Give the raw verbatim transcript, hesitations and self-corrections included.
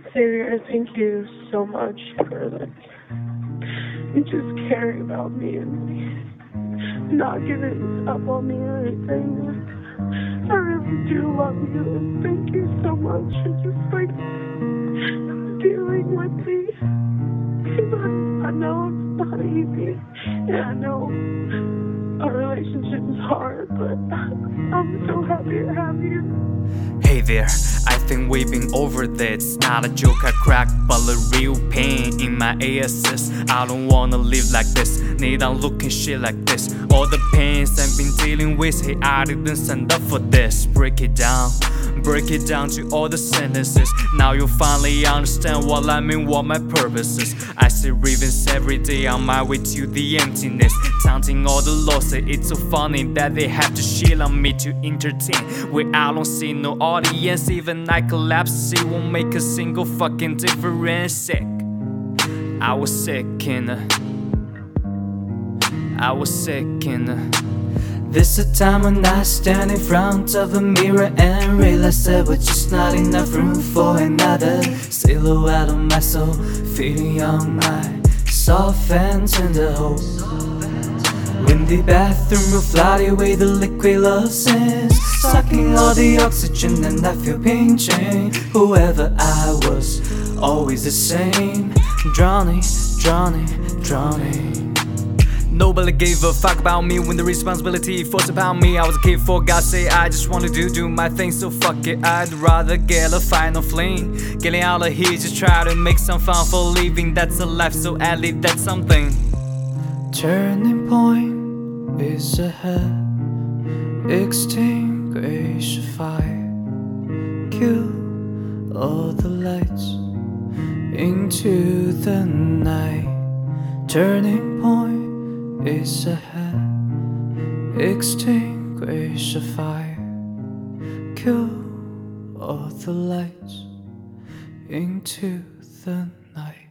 Xavier, thank you so much for like just caring about me and not giving up on me or anything. I really do love you and thank you so much for just like dealing with me. Because I, I know it's not easy and I know a relationship is hard, but I'm so happy to have you. Hey there, I think we've been over this. It's not a joke I crack, but a real pain in my asses. I don't wanna live like this, need I'm looking shit like this. All the pains I've been dealing with, hey, I didn't stand up for this. Break it down, break it down to all the sentences. Now you finally understand what I mean, what my purpose is. I see ravens every day on my way to the emptiness, counting all the losses. It's so funny that they have to shit on me to entertain, where I don't see no audience. Even I collapse, it won't make a single fucking difference. Sick, I was sick and uh, I was sick and uh, This a time when I stand in front of a mirror and realize there was just not enough room for another silhouette of myself, feeding on my soft and tender hope. Windy bathroom will fly away the liquid love sins, sucking all the oxygen and I feel pinching. Whoever I was, always the same, drowning, drowning, drowning. Nobody gave a fuck about me when the responsibility forced upon me. I was a kid, for God's sake, I just wanted to do my thing, so fuck it, I'd rather get a final fling. Getting out of here, just try to make some fun for living. That's a life, so at least that's something. Turning point is ahead, extinguish the fire, kill all the lights into the night. Turning point is ahead, extinguish the fire, kill all the lights into the night.